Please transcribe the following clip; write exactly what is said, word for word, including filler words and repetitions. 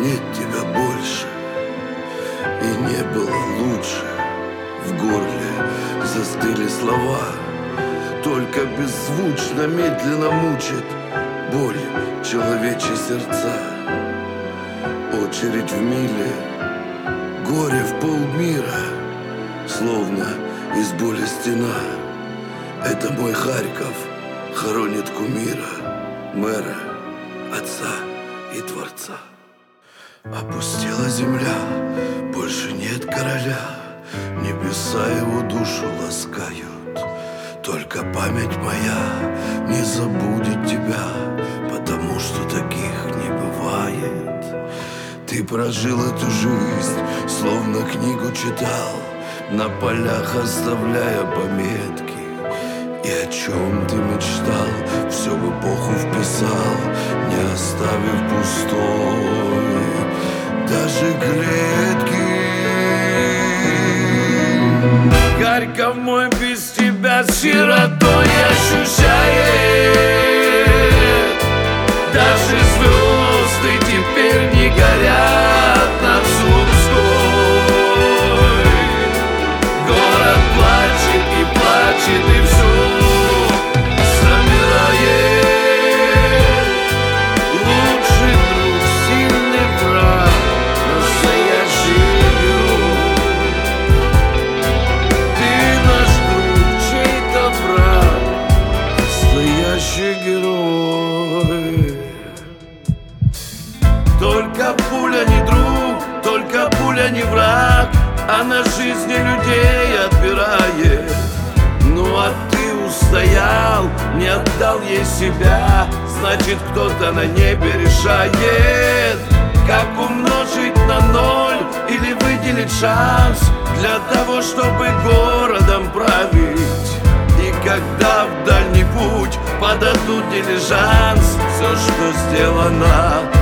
нет тебя больше, и не было лучше. В горле застыли слова, только беззвучно, медленно мучит боль человечьи сердца. Очередь в миле, горе в полмира, словно из боли стена. Это мой Харьков хоронит кумира, мэра, отца и творца. Опустела земля, больше нет короля, небеса его душу ласкают. Только память моя не забудет тебя, потому что таких не бывает. Ты прожил эту жизнь, словно книгу читал, на полях оставляя пометки. И о чем ты мечтал, все в эпоху вписал, не оставив пустой даже клетки. Харьков мой без тебя сиротой ощущает. Даже звезды теперь не горят над Сумской. Город плачет и плачет, и все замирает. Лучший друг, сильный враг, настоящий герой. Ты наш друг, чей-то враг, настоящий герой. Только пуля не друг, только пуля не враг, она жизни людей отбирает. Ну а ты устоял, не отдал ей себя, значит кто-то на небе решает, как умножить на ноль или выделить шанс для того, чтобы городом править. И когда в дальний путь подадут дилижанс, все, что сделано,